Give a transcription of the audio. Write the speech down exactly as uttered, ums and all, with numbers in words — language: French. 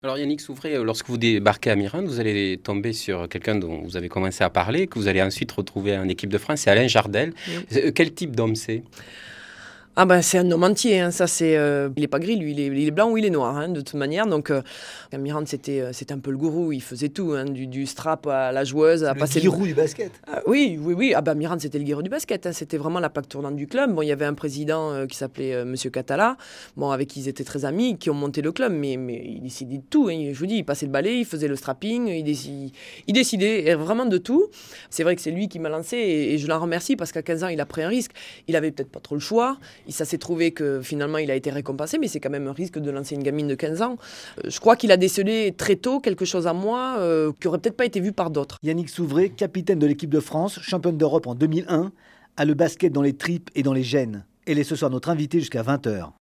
Alors Yannick Souvray, lorsque vous débarquez à Mirande, vous allez tomber sur quelqu'un dont vous avez commencé à parler, que vous allez ensuite retrouver en équipe de France, c'est Alain Jardel. Oui. Euh, Quel type d'homme c'est? Ah ben c'est un homme entier, hein, ça c'est, euh, il est pas gris lui, il est, il est blanc ou il est noir, hein, de toute manière. Donc euh, Miranda c'était, euh, c'était un peu le gourou, il faisait tout, hein, du, du strap à la joueuse, à Le passer Giroud du basket. Ah, oui, oui, oui. Ah bah Miranda c'était le guerrier du basket, hein, c'était vraiment la plaque tournante du club. Bon, il y avait un président euh, qui s'appelait euh, Monsieur Catala, bon avec qui ils étaient très amis, qui ont monté le club, mais, mais il décidait de tout. Hein. Je vous dis, il passait le balai, il faisait le strapping, il, décide, il décidait vraiment de tout. C'est vrai que c'est lui qui m'a lancé et, et je l'en remercie parce qu'à quinze ans il a pris un risque. Il avait peut-être pas trop le choix. Et ça s'est trouvé que finalement il a été récompensé, mais c'est quand même un risque de lancer une gamine de quinze ans. Euh, je crois qu'il a décelé très tôt quelque chose en moi euh, qui aurait peut-être pas été vu par d'autres. Yannick Souvray, capitaine de l'équipe de France, championne d'Europe en deux mille un, a le basket dans les tripes et dans les gènes. Elle est ce soir notre invitée jusqu'à vingt heures.